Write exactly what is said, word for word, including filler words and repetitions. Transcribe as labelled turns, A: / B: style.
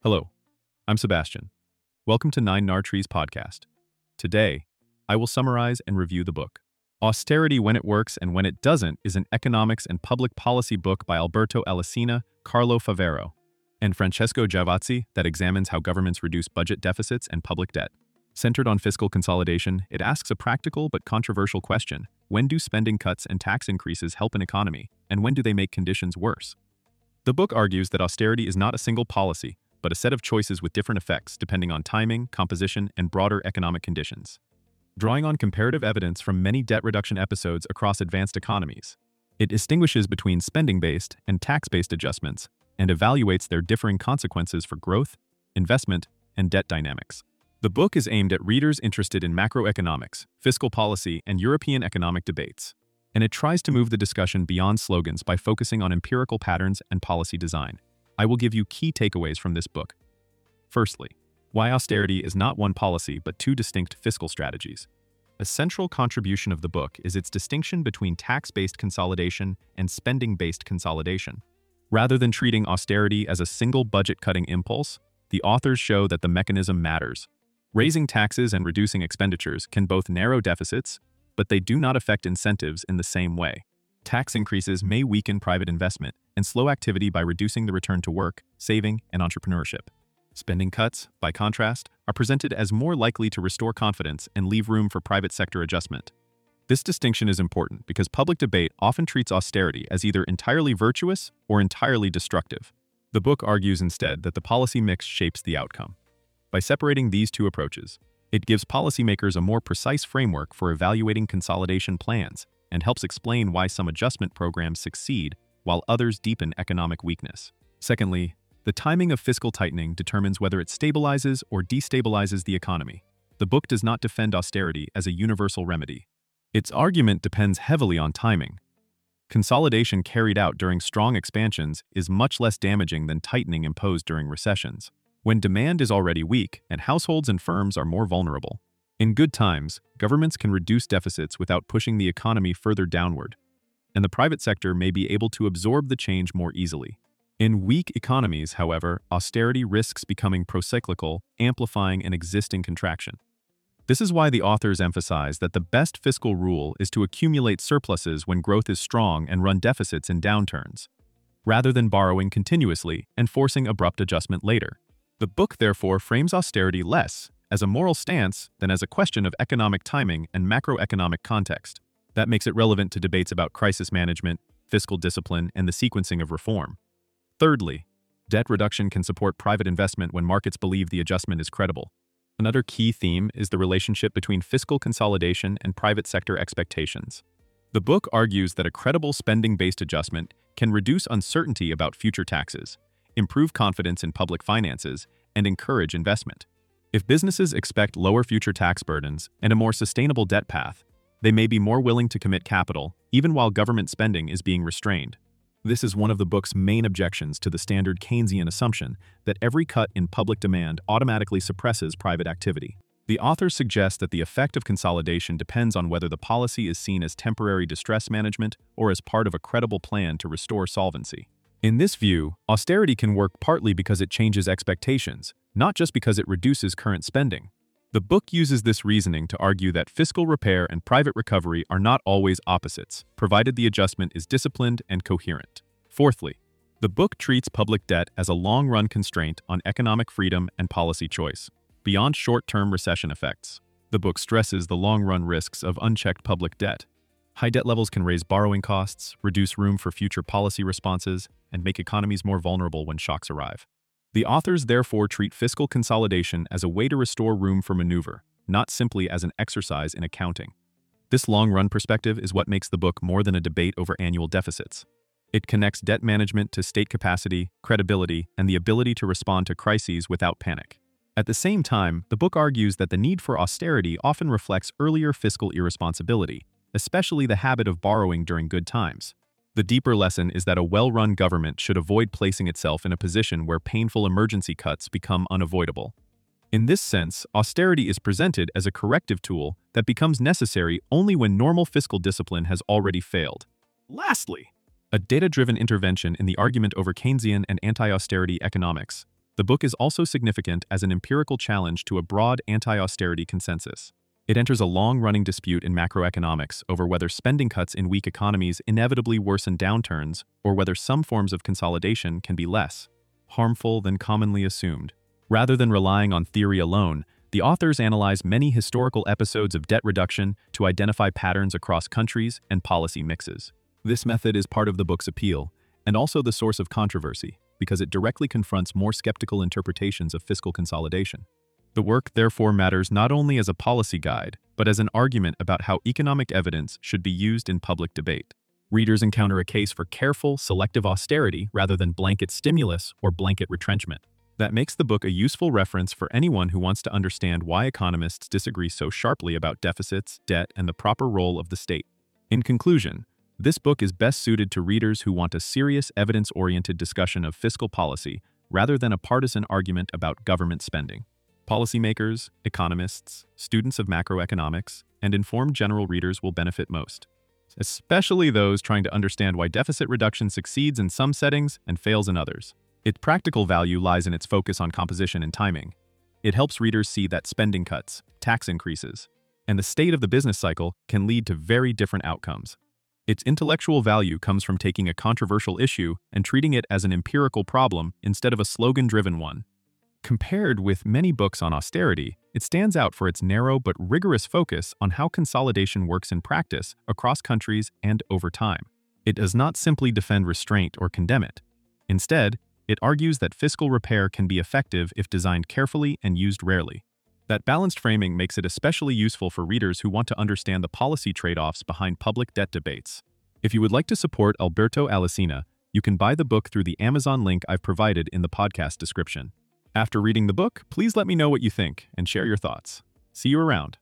A: Hello, I'm Sebastian. Welcome to Nine Nartrees podcast. Today, I will summarize and review the book. Austerity When It Works and When It Doesn't is an economics and public policy book by Alberto Alesina, Carlo Favero, and Francesco Giavazzi that examines how governments reduce budget deficits and public debt. Centered on fiscal consolidation, it asks a practical but controversial question: when do spending cuts and tax increases help an economy, and when do they make conditions worse? The book argues that austerity is not a single policy, but a set of choices with different effects depending on timing, composition, and broader economic conditions. Drawing on comparative evidence from many debt reduction episodes across advanced economies, it distinguishes between spending-based and tax-based adjustments and evaluates their differing consequences for growth, investment, and debt dynamics. The book is aimed at readers interested in macroeconomics, fiscal policy, and European economic debates, and it tries to move the discussion beyond slogans by focusing on empirical patterns and policy design. I will give you key takeaways from this book. Firstly, why austerity is not one policy but two distinct fiscal strategies. A central contribution of the book is its distinction between tax-based consolidation and spending-based consolidation. Rather than treating austerity as a single budget-cutting impulse, the authors show that the mechanism matters. Raising taxes and reducing expenditures can both narrow deficits, but they do not affect incentives in the same way. Tax increases may weaken private investment and slow activity by reducing the return to work, saving, and entrepreneurship. Spending cuts, by contrast, are presented as more likely to restore confidence and leave room for private sector adjustment. This distinction is important because public debate often treats austerity as either entirely virtuous or entirely destructive. The book argues instead that the policy mix shapes the outcome. By separating these two approaches, it gives policymakers a more precise framework for evaluating consolidation plans and helps explain why some adjustment programs succeed while others deepen economic weakness. Secondly, the timing of fiscal tightening determines whether it stabilizes or destabilizes the economy. The book does not defend austerity as a universal remedy. Its argument depends heavily on timing. Consolidation carried out during strong expansions is much less damaging than tightening imposed during recessions, when demand is already weak and households and firms are more vulnerable. In good times, governments can reduce deficits without pushing the economy further downward, and the private sector may be able to absorb the change more easily. In weak economies, however, austerity risks becoming procyclical, amplifying an existing contraction. This is why the authors emphasize that the best fiscal rule is to accumulate surpluses when growth is strong and run deficits in downturns, rather than borrowing continuously and forcing abrupt adjustment later. The book therefore frames austerity less as a moral stance than as a question of economic timing and macroeconomic context. That makes it relevant to debates about crisis management, fiscal discipline, and the sequencing of reform. Thirdly, debt reduction can support private investment when markets believe the adjustment is credible. Another key theme is the relationship between fiscal consolidation and private sector expectations. The book argues that a credible spending-based adjustment can reduce uncertainty about future taxes, improve confidence in public finances, and encourage investment. If businesses expect lower future tax burdens and a more sustainable debt path, they may be more willing to commit capital, even while government spending is being restrained. This is one of the book's main objections to the standard Keynesian assumption that every cut in public demand automatically suppresses private activity. The authors suggest that the effect of consolidation depends on whether the policy is seen as temporary distress management or as part of a credible plan to restore solvency. In this view, austerity can work partly because it changes expectations, not just because it reduces current spending. The book uses this reasoning to argue that fiscal repair and private recovery are not always opposites, provided the adjustment is disciplined and coherent. Fourthly, the book treats public debt as a long-run constraint on economic freedom and policy choice, beyond short-term recession effects. The book stresses the long-run risks of unchecked public debt. High debt levels can raise borrowing costs, reduce room for future policy responses, and make economies more vulnerable when shocks arrive. The authors therefore treat fiscal consolidation as a way to restore room for maneuver, not simply as an exercise in accounting. This long-run perspective is what makes the book more than a debate over annual deficits. It connects debt management to state capacity, credibility, and the ability to respond to crises without panic. At the same time, the book argues that the need for austerity often reflects earlier fiscal irresponsibility, especially the habit of borrowing during good times. The deeper lesson is that a well-run government should avoid placing itself in a position where painful emergency cuts become unavoidable. In this sense, austerity is presented as a corrective tool that becomes necessary only when normal fiscal discipline has already failed. Lastly, a data-driven intervention in the argument over Keynesian and anti-austerity economics. The book is also significant as an empirical challenge to a broad anti-austerity consensus. It enters a long-running dispute in macroeconomics over whether spending cuts in weak economies inevitably worsen downturns or whether some forms of consolidation can be less harmful than commonly assumed. Rather than relying on theory alone, the authors analyze many historical episodes of debt reduction to identify patterns across countries and policy mixes. This method is part of the book's appeal, and also the source of controversy, because it directly confronts more skeptical interpretations of fiscal consolidation. The work therefore matters not only as a policy guide, but as an argument about how economic evidence should be used in public debate. Readers encounter a case for careful, selective austerity rather than blanket stimulus or blanket retrenchment. That makes the book a useful reference for anyone who wants to understand why economists disagree so sharply about deficits, debt, and the proper role of the state. In conclusion, this book is best suited to readers who want a serious, evidence-oriented discussion of fiscal policy rather than a partisan argument about government spending. Policymakers, economists, students of macroeconomics, and informed general readers will benefit most, especially those trying to understand why deficit reduction succeeds in some settings and fails in others. Its practical value lies in its focus on composition and timing. It helps readers see that spending cuts, tax increases, and the state of the business cycle can lead to very different outcomes. Its intellectual value comes from taking a controversial issue and treating it as an empirical problem instead of a slogan-driven one. Compared with many books on austerity, it stands out for its narrow but rigorous focus on how consolidation works in practice across countries and over time. It does not simply defend restraint or condemn it. Instead, it argues that fiscal repair can be effective if designed carefully and used rarely. That balanced framing makes it especially useful for readers who want to understand the policy trade-offs behind public debt debates. If you would like to support Alberto Alesina, you can buy the book through the Amazon link I've provided in the podcast description. After reading the book, please let me know what you think and share your thoughts. See you around.